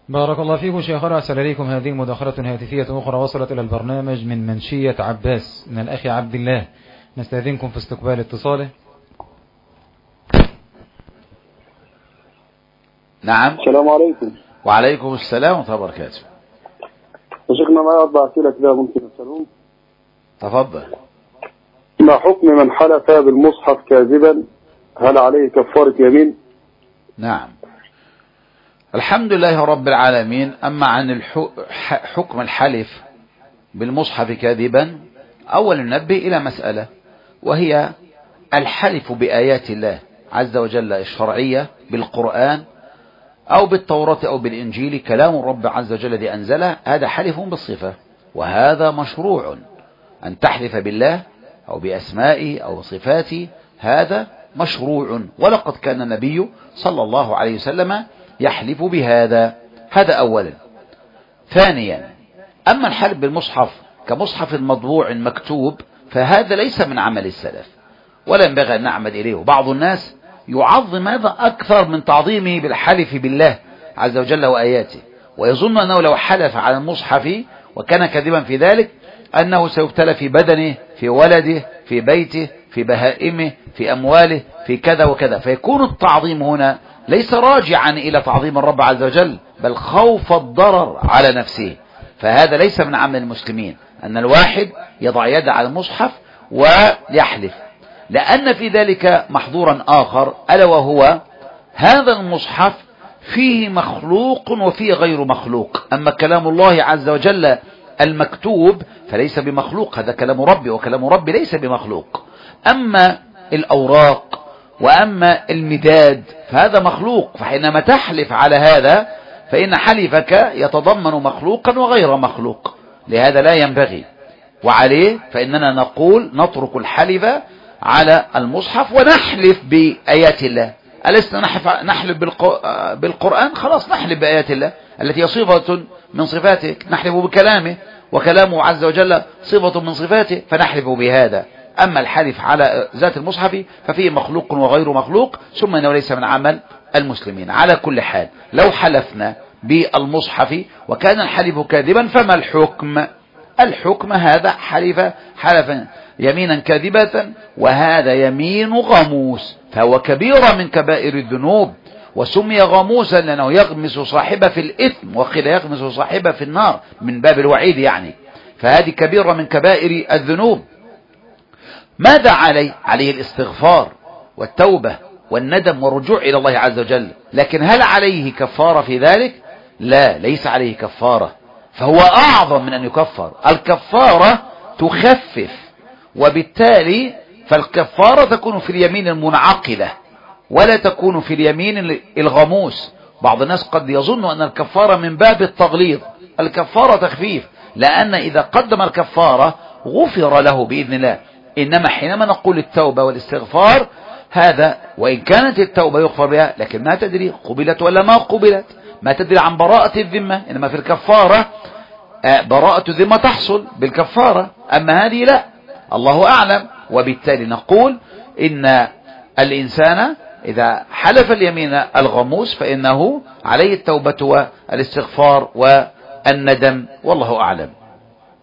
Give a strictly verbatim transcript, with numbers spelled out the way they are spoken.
بارك الله فيكم شيخنا. أرسل إليكم هذه مداخلة هاتفية أخرى وصلت إلى البرنامج من منشية عباس من الأخ عبد الله، نستأذنكم في استقبال اتصاله. نعم. السلام عليكم. وعليكم السلام ورحمة الله وبركاته. شيخنا معي أربع أسئلة كده ممكن أسألهم؟ تفضل. ما حكم من حلف بالمصحف كاذبا؟ هل عليه كفارة يمين؟ نعم. الحمد لله رب العالمين. أما عن حكم الحلف بالمصحف كاذبا، أولا ننبه إلى مسألة، وهي الحلف بآيات الله عز وجل الشرعية بالقرآن أو بالتوراة أو بالإنجيل، كلام الرب عز وجل الذي أنزله، هذا حلف بالصفة، وهذا مشروع. أن تحلف بالله أو بأسمائه أو صفاته هذا مشروع، ولقد كان النبي صلى الله عليه وسلم يحلف بهذا. هذا أولا. ثانيا، أما الحلف بالمصحف كمصحف مطبوع مكتوب فهذا ليس من عمل السلف ولا ينبغي أن نعمد إليه. بعض الناس يعظم هذا أكثر من تعظيمه بالحلف بالله عز وجل وآياته، ويظن أنه لو حلف على المصحف وكان كذبا في ذلك أنه سيبتلى في بدنه، في ولده، في بيته، في بهائمه، في أمواله، في كذا وكذا، فيكون التعظيم هنا ليس راجعا إلى تعظيم الرب عز وجل، بل خوف الضرر على نفسه. فهذا ليس من عمل المسلمين أن الواحد يضع يد على المصحف ويحلف، لأن في ذلك محظورا آخر، ألا وهو هذا المصحف فيه مخلوق وفيه غير مخلوق. أما كلام الله عز وجل المكتوب فليس بمخلوق، هذا كلام ربي، وكلام ربي ليس بمخلوق. أما الأوراق وأما المداد فهذا مخلوق، فحينما تحلف على هذا فإن حلفك يتضمن مخلوقا وغير مخلوق، لهذا لا ينبغي. وعليه فإننا نقول نترك الحلف على المصحف ونحلف بآيات الله. ألسنا نحلف بالقرآن؟ خلاص نحلف بآيات الله التي هي صفة من صفاته، نحلف بكلامه، وكلامه عز وجل صفة من صفاته، فنحلف بهذا. أما الحلف على ذات المصحف ففيه مخلوق وغير مخلوق، ثم إنه ليس من عمل المسلمين. على كل حال لو حلفنا بالمصحف وكان الحلف كاذبا فما الحكم؟ الحكم هذا حلف حلفا يمينا كاذبة، وهذا يمين غموس، فهو كبيرة من كبائر الذنوب، وسمي غموسا لأنه يغمس صاحبه في الإثم، وقيل يغمس صاحبه في النار من باب الوعيد يعني. فهذه كبيرة من كبائر الذنوب. ماذا عليه؟ عليه الاستغفار والتوبة والندم والرجوع إلى الله عز وجل. لكن هل عليه كفارة في ذلك؟ لا، ليس عليه كفارة، فهو أعظم من أن يكفر. الكفارة تخفف، وبالتالي فالكفارة تكون في اليمين المنعقلة ولا تكون في اليمين الغموس. بعض الناس قد يظن أن الكفارة من باب التغليظ، الكفارة تخفيف، لأن إذا قدم الكفارة غفر له بإذن الله. إنما حينما نقول التوبة والاستغفار هذا، وإن كانت التوبة يغفر بها، لكن ما تدري قبلت ولا ما قبلت، ما تدري عن براءة الذمة. إنما في الكفارة براءة الذمة تحصل بالكفارة، أما هذه لا، الله أعلم. وبالتالي نقول إن الإنسان إذا حلف اليمين الغموس فإنه عليه التوبة والاستغفار والندم، والله أعلم.